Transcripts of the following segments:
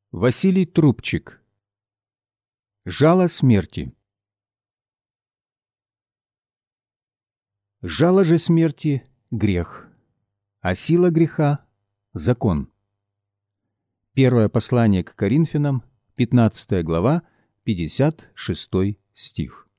Василий Трубчик. Жало смерти. Жало же смерти — грех, а сила греха — закон. Первое послание к Коринфянам, 15 глава, 56 стих.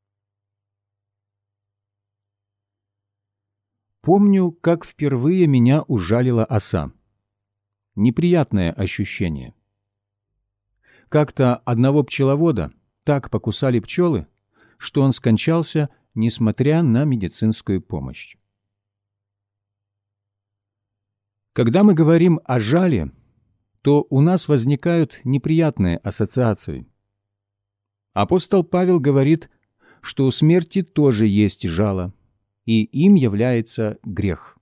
Помню, как впервые меня ужалила оса. Неприятное ощущение. Как-то одного пчеловода так покусали пчелы, что он скончался, несмотря на медицинскую помощь. Когда мы говорим о жале, то у нас возникают неприятные ассоциации. Апостол Павел говорит, что у смерти тоже есть жало, и им является грех.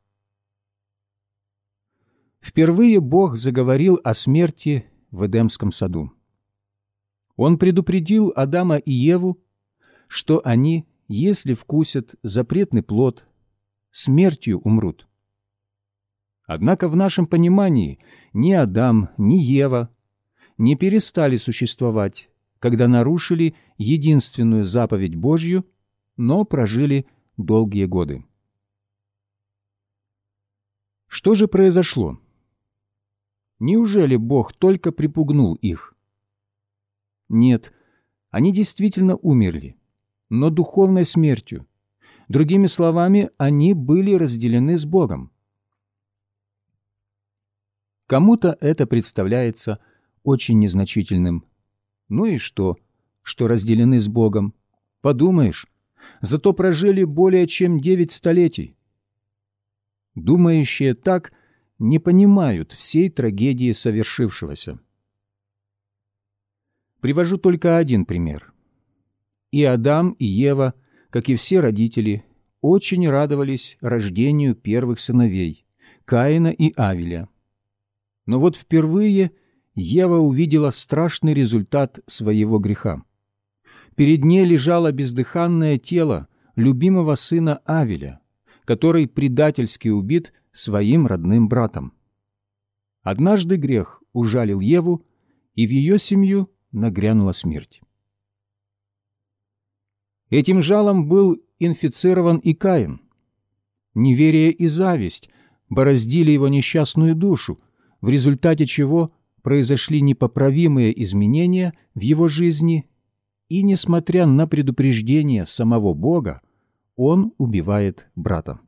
Впервые Бог заговорил о смерти в Эдемском саду. Он предупредил Адама и Еву, что они, если вкусят запретный плод, смертью умрут. Однако в нашем понимании ни Адам, ни Ева не перестали существовать, когда нарушили единственную заповедь Божью, но прожили долгие годы. Что же произошло? Неужели Бог только припугнул их? Нет, они действительно умерли, но духовной смертью. Другими словами, они были разделены с Богом. Кому-то это представляется очень незначительным. Ну и что разделены с Богом? Подумаешь, зато прожили более чем 9 столетий. Думающие так не понимают всей трагедии совершившегося. Привожу только один пример. И Адам, и Ева, как и все родители, очень радовались рождению первых сыновей, Каина и Авеля. Но вот впервые Ева увидела страшный результат своего греха. Перед ней лежало бездыханное тело любимого сына Авеля, который предательски убит своим родным братом. Однажды грех ужалил Еву, и в ее семью нагрянула смерть. Этим жалом был инфицирован и Каин. Неверие и зависть бороздили его несчастную душу, в результате чего произошли непоправимые изменения в его жизни, и, несмотря на предупреждение самого Бога, он убивает брата.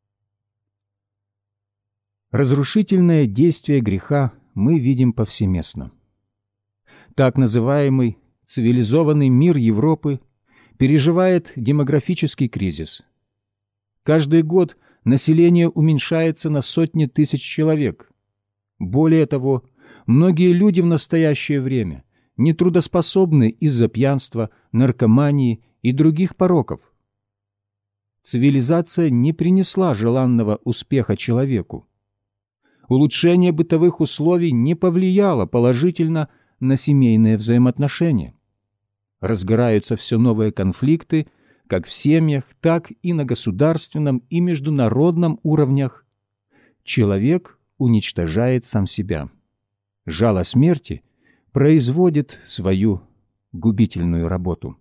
Разрушительное действие греха мы видим повсеместно. Так называемый цивилизованный мир Европы переживает демографический кризис. Каждый год население уменьшается на сотни тысяч человек. Более того, многие люди в настоящее время нетрудоспособны из-за пьянства, наркомании и других пороков. Цивилизация не принесла желанного успеха человеку. Улучшение бытовых условий не повлияло положительно на семейные взаимоотношения. Разгораются все новые конфликты, как в семьях, так и на государственном и международном уровнях. Человек уничтожает сам себя. Жало смерти производит свою губительную работу.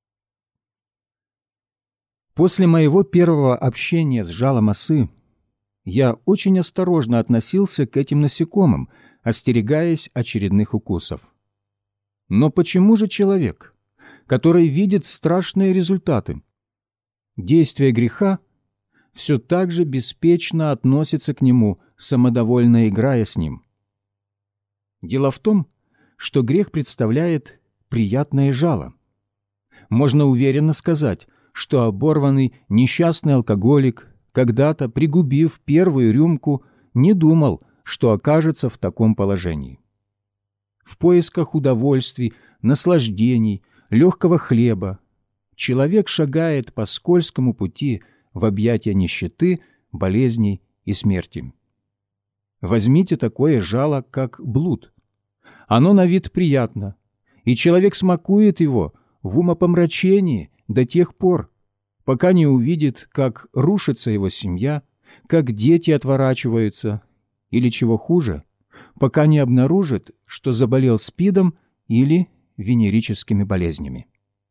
После моего первого общения с жалом осы я очень осторожно относился к этим насекомым, остерегаясь очередных укусов. Но почему же человек, который видит страшные результаты, действия греха, все так же беспечно относится к нему, самодовольно играя с ним? Дело в том, что грех представляет приятное жало. Можно уверенно сказать, что оборванный несчастный алкоголик, когда-то пригубив первую рюмку, не думал, что окажется в таком положении. В поисках удовольствий, наслаждений, легкого хлеба человек шагает по скользкому пути в объятия нищеты, болезней и смерти. Возьмите такое жало, как блуд. Оно на вид приятно, и человек смакует его в умопомрачении до тех пор, пока не увидит, как рушится его семья, как дети отворачиваются, или, чего хуже, пока не обнаружит, что заболел СПИДом или венерическими болезнями.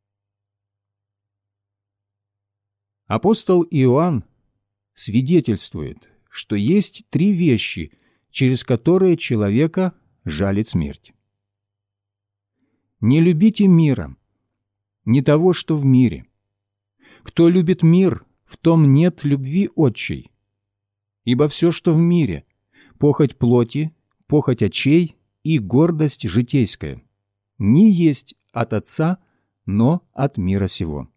Апостол Иоанн свидетельствует, что есть 3 вещи, через которые человека жалит смерть. «Не любите мира, не того, что в мире. Кто любит мир, в том нет любви Отчей. Ибо все, что в мире, похоть плоти, похоть очей и гордость житейская, не есть от Отца, но от мира сего».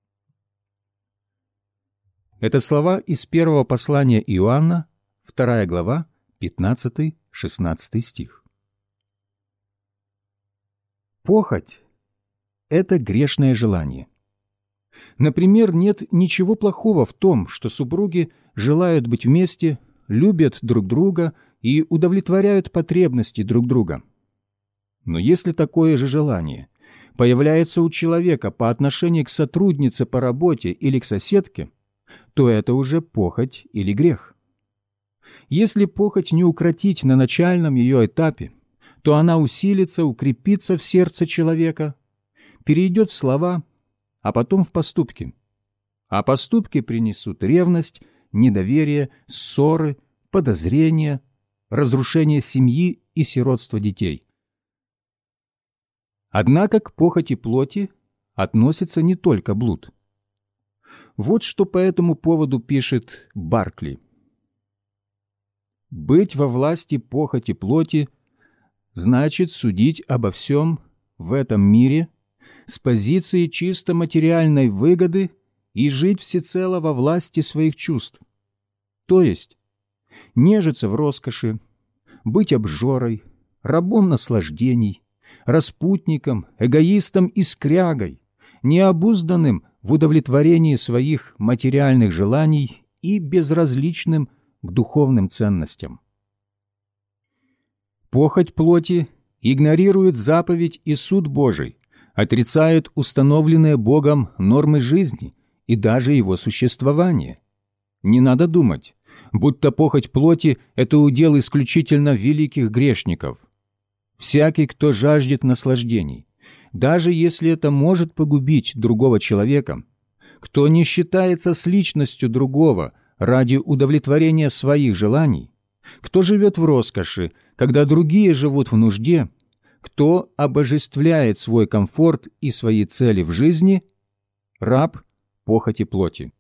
Это слова из первого послания Иоанна, 2 глава, 15-16 стих. Похоть – это грешное желание. Например, нет ничего плохого в том, что супруги желают быть вместе, любят друг друга и удовлетворяют потребности друг друга. Но если такое же желание появляется у человека по отношению к сотруднице по работе или к соседке, то это уже похоть или грех. Если похоть не укротить на начальном ее этапе, то она усилится, укрепится в сердце человека, перейдет в слова, а потом в поступки. А поступки принесут ревность, недоверие, ссоры, подозрения, разрушение семьи и сиротство детей. Однако к похоти плоти относится не только блуд. Вот что по этому поводу пишет Баркли. «Быть во власти похоти плоти значит судить обо всем в этом мире с позиции чисто материальной выгоды и жить всецело во власти своих чувств, то есть нежиться в роскоши, быть обжорой, рабом наслаждений, распутником, эгоистом и скрягой, необузданным в удовлетворении своих материальных желаний и безразличным к духовным ценностям. Похоть плоти игнорирует заповедь и суд Божий, отрицает установленные Богом нормы жизни и даже его существование. Не надо думать, будто похоть плоти – это удел исключительно великих грешников. Всякий, кто жаждет наслаждений, даже если это может погубить другого человека, кто не считается с личностью другого ради удовлетворения своих желаний, кто живет в роскоши, когда другие живут в нужде, кто обожествляет свой комфорт и свои цели в жизни, раб похоти плоти.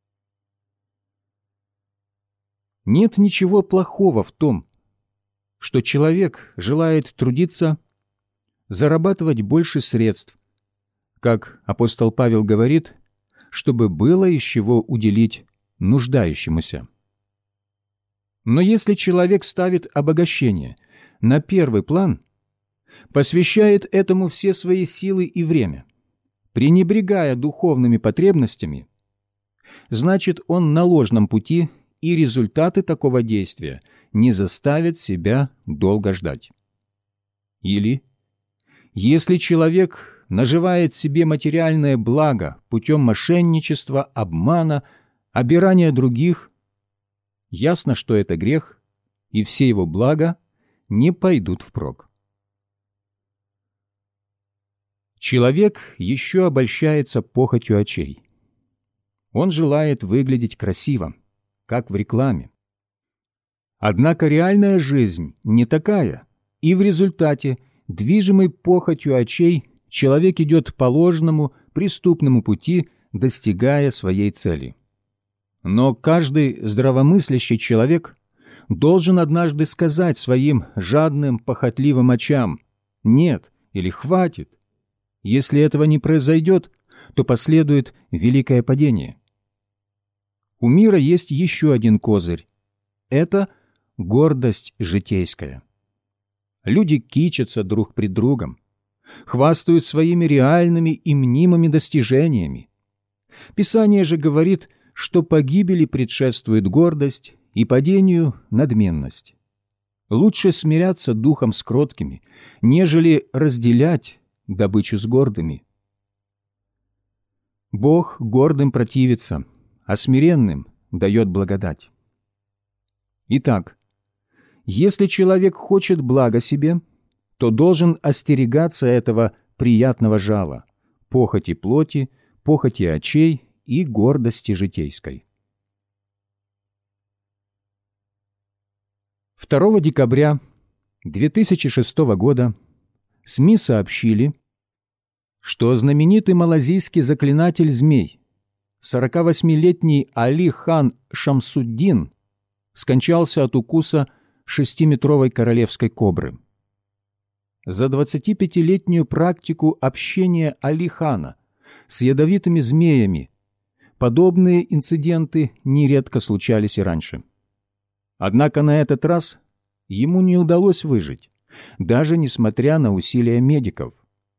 Нет ничего плохого в том, что человек желает трудиться, зарабатывать больше средств, как апостол Павел говорит, чтобы было из чего уделить нуждающемуся. Но если человек ставит обогащение на первый план, посвящает этому все свои силы и время, пренебрегая духовными потребностями, значит, он на ложном пути, и результаты такого действия не заставят себя долго ждать. Или, если человек наживает себе материальное благо путем мошенничества, обмана, обирания других, ясно, что это грех, и все его блага не пойдут впрок. Человек еще обольщается похотью очей. Он желает выглядеть красиво, как в рекламе. Однако реальная жизнь не такая, и в результате, движимый похотью очей, человек идет по ложному, преступному пути, достигая своей цели. Но каждый здравомыслящий человек должен однажды сказать своим жадным, похотливым очам «нет» или «хватит». Если этого не произойдет, то последует великое падение. У мира есть еще один козырь – это гордость житейская. Люди кичатся друг пред другом, хвастают своими реальными и мнимыми достижениями. Писание же говорит, что погибели предшествует гордость и падению надменность. Лучше смиряться духом с кроткими, нежели разделять добычу с гордыми. Бог гордым противится, а смиренным дает благодать. Итак, Если человек хочет блага себе, то должен остерегаться этого приятного жала, похоти плоти, похоти очей и гордости житейской. 2 декабря 2006 года СМИ сообщили, что знаменитый малазийский заклинатель змей, 48-летний Али хан Шамсуддин, скончался от укуса 6-метровой королевской кобры. За 25-летнюю практику общения Али хана с ядовитыми змеями подобные инциденты нередко случались и раньше. Однако на этот раз ему не удалось выжить, даже несмотря на усилия медиков.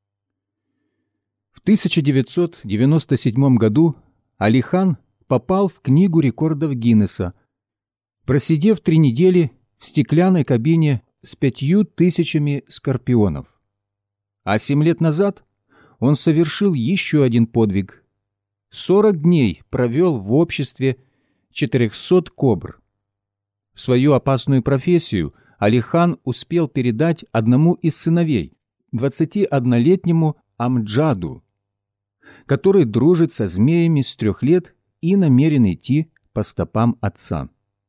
В 1997 году Али хан попал в Книгу рекордов Гиннесса, просидев 3 недели в стеклянной кабине с 5000 скорпионов. А 7 лет назад он совершил еще один подвиг. 40 дней провел в обществе 400 кобр. Свою опасную профессию Али хан успел передать одному из сыновей, 21-летнему Амджаду, который дружит со змеями с 3 лет и намерен идти по стопам отца.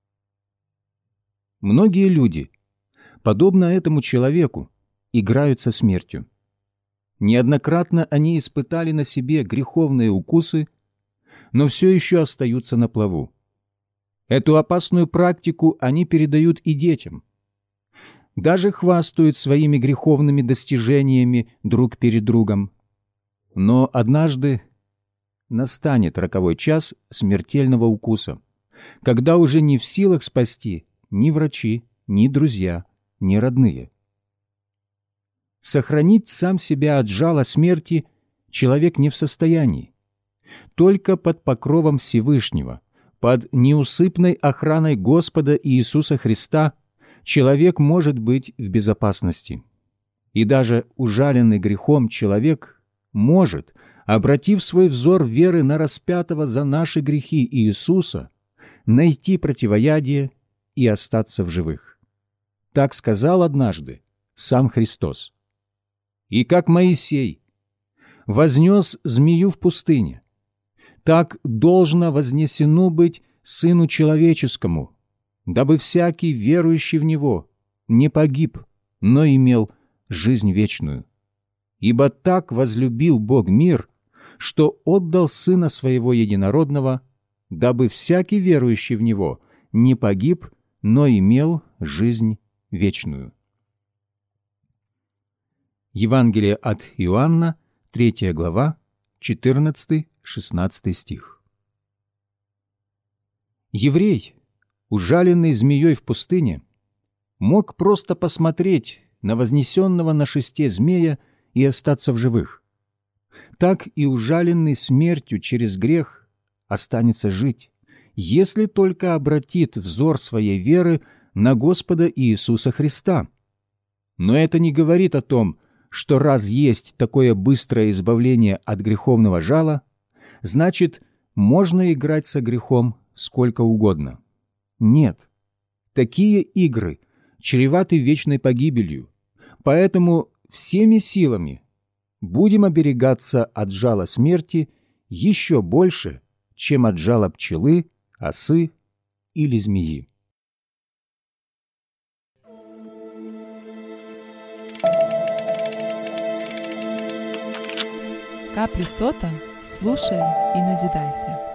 Многие люди, подобно этому человеку, играют со смертью. Неоднократно они испытали на себе греховные укусы, но все еще остаются на плаву. Эту опасную практику они передают и детям. Даже хвастают своими греховными достижениями друг перед другом. Но однажды настанет роковой час смертельного укуса, когда уже не в силах спасти ни врачи, ни друзья, ни родные. Сохранить сам себя от жала смерти человек не в состоянии. Только под покровом Всевышнего, под неусыпной охраной Господа Иисуса Христа человек может быть в безопасности. И даже ужаленный грехом человек может, обратив свой взор веры на распятого за наши грехи Иисуса, найти противоядие и остаться в живых. Так сказал однажды сам Христос. «И как Моисей вознес змею в пустыне, так должно вознесено быть Сыну Человеческому, дабы всякий, верующий в Него, не погиб, но имел жизнь вечную. Ибо так возлюбил Бог мир, что отдал Сына Своего Единородного, дабы всякий, верующий в Него, не погиб, но имел жизнь вечную». Евангелие от Иоанна, 3 глава, 14-16 стих. Еврей, ужаленный змеей в пустыне, мог просто посмотреть на вознесенного на шесте змея и остаться в живых. Так и ужаленный смертью через грех останется жить, если только обратит взор своей веры на Господа Иисуса Христа. Но это не говорит о том, что раз есть такое быстрое избавление от греховного жала, значит, можно играть со грехом сколько угодно. Нет, такие игры чреваты вечной погибелью, поэтому всеми силами будем оберегаться от жала смерти еще больше, чем от жала пчелы, осы или змеи. Капли сота, слушай и назидайся.